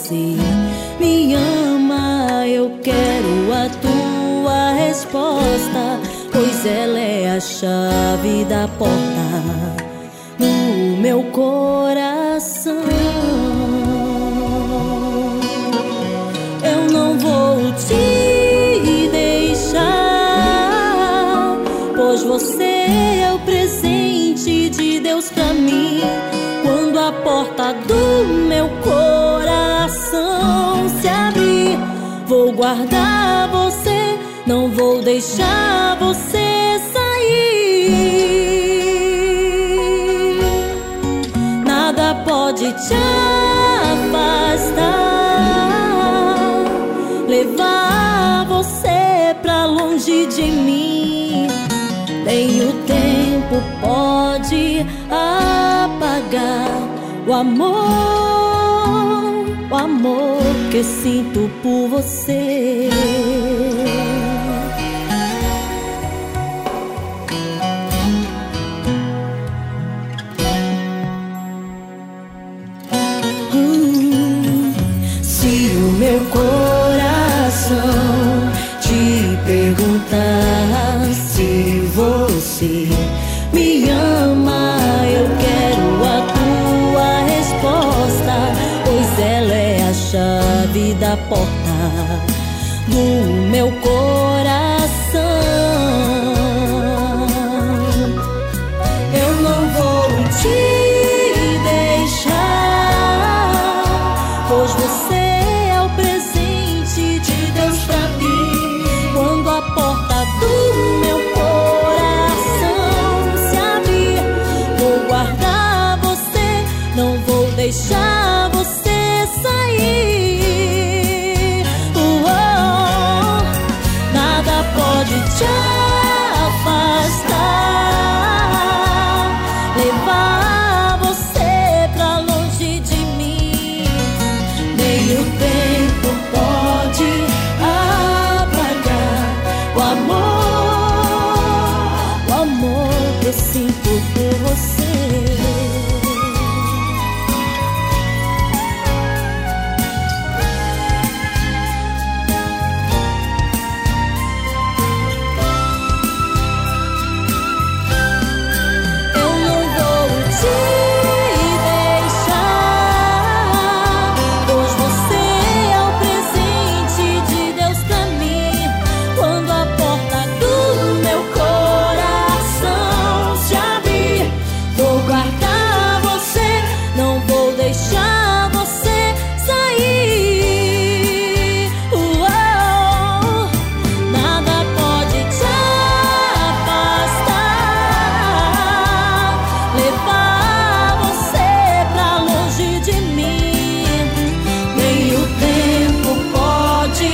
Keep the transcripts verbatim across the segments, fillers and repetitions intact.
você me ama, eu quero a tua resposta, pois ela é a chave da porta no meu coração. Eu não vou te deixar, pois você é o presente de Deus pra mim. Quando a porta do meu coração se abrir, vou guardar você, não vou deixar você sair. Nada pode te afastar, levar você pra longe de mim. Nem o tempo pode apagar o amor, o amor que sinto por você. Hum, se o meu coração te perguntar se você me ama, eu quero a tua resposta, pois ela é a chave da porta do meu coração. Eu não vou te deixar, pois você é o presente de Deus pra mim. Quando a porta do meu coração se abrir, vou guardar você, não vou deixar você sair. Uou, nada pode te afastar, levar você pra longe de mim. Nem o tempo pode apagar o amor, o amor que eu sinto por você. Deixar você sair. Uou, nada pode te afastar, levar você pra longe de mim. Nem o tempo pode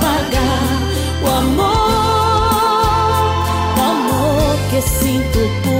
apagar o amor, o amor que sinto por